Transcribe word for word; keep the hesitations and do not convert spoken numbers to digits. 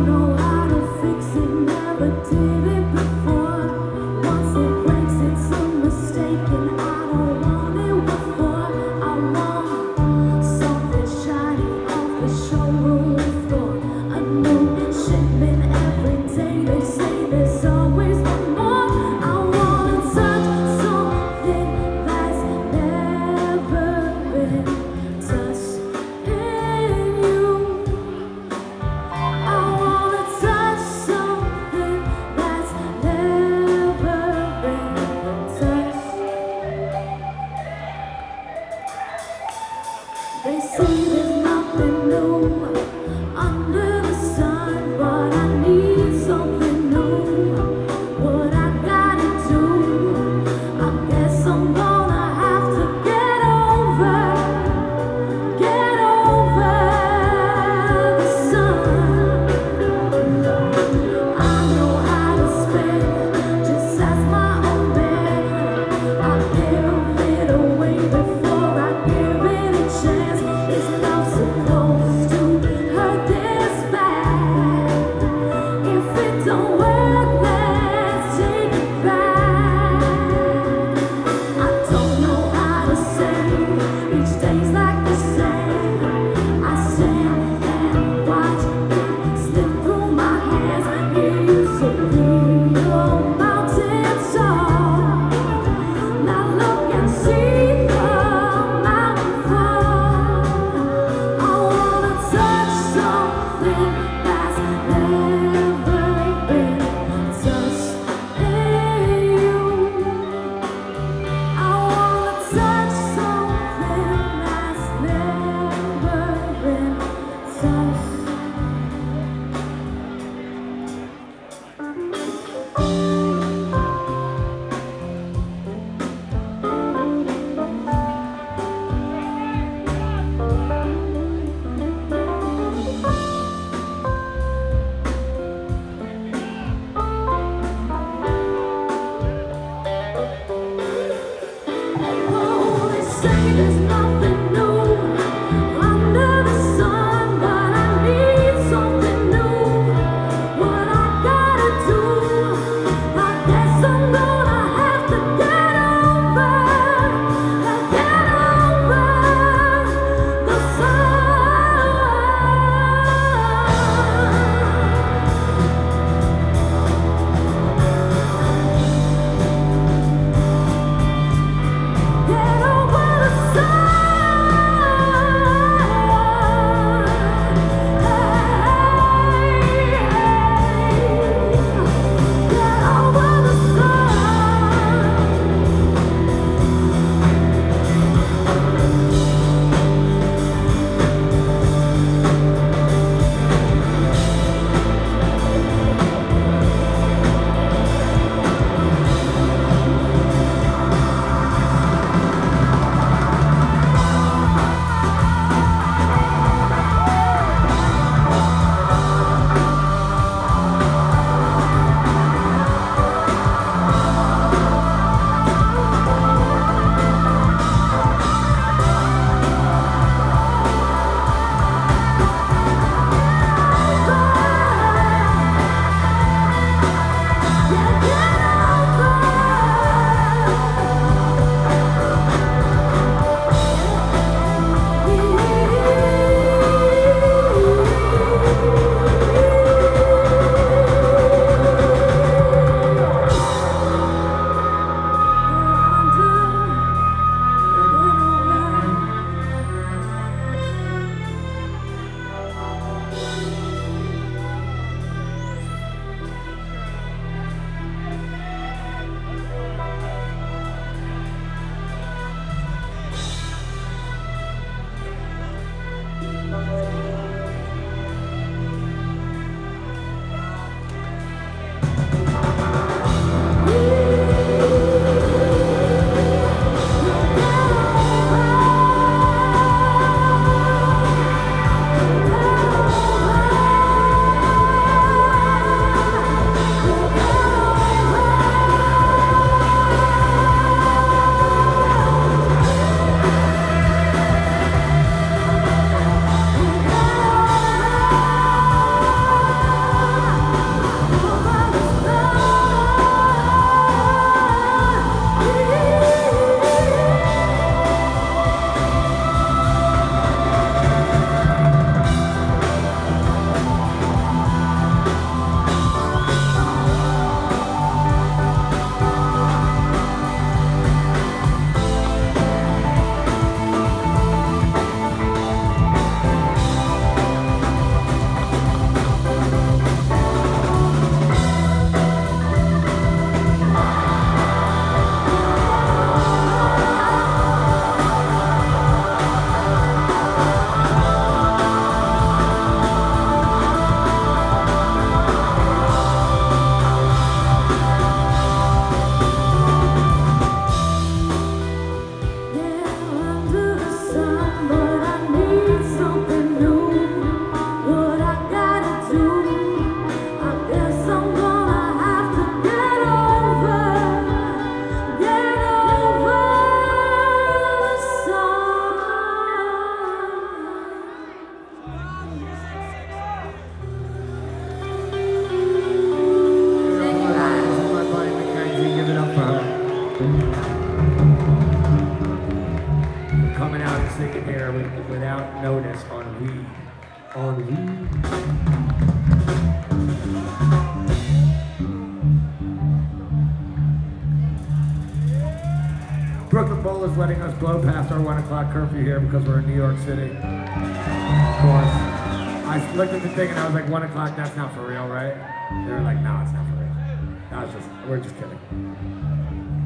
know how to fix it, never did it before. Once it breaks, it's a mistake, and I don't want it before. I want something shiny off the showroom floor. A new shipment every day. They say there's always one more. I wanna touch something that's never been touched in you. I wanna touch We're coming out and singing here with, without notice on weed. On weed. Brooklyn Bowl is letting us blow past our one o'clock curfew here because we're in New York City. Of course. I looked at the thing and I was like, one o'clock, that's not for real, right? They were like, no, it's not for real. That was just, we're just kidding.